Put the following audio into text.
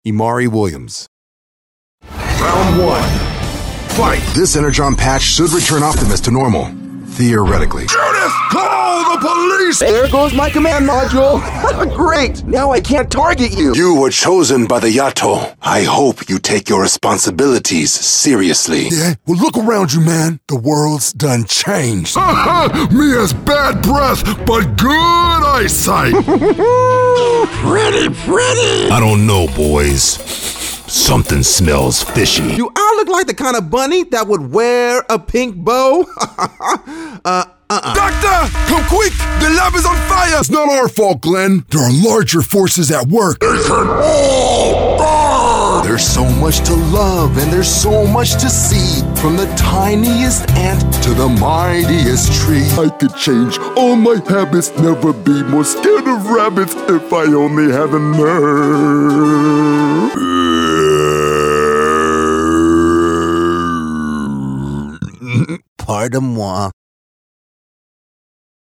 Imari Williams. Round 1. Fight! This Energon patch should return Optimus to normal. Theoretically. Judith, call the police! There goes my command module. Great! Now I can't target you. You were chosen by the Yato. I hope you take your responsibilities seriously. Yeah, well, look around you, man. The world's done changed. Me has bad breath, but good eyesight. Pretty. I don't know, boys. Something smells fishy. Do I look like the kind of bunny that would wear a pink bow? Doctor, come quick! The lab is on fire! It's not our fault, Glenn. There are larger forces at work. They can all burn! There's so much to love and there's so much to see. From the tiniest ant to the mightiest tree. I could change all my habits, never be more scared of rabbits if I only had the nerve. Pardon moi.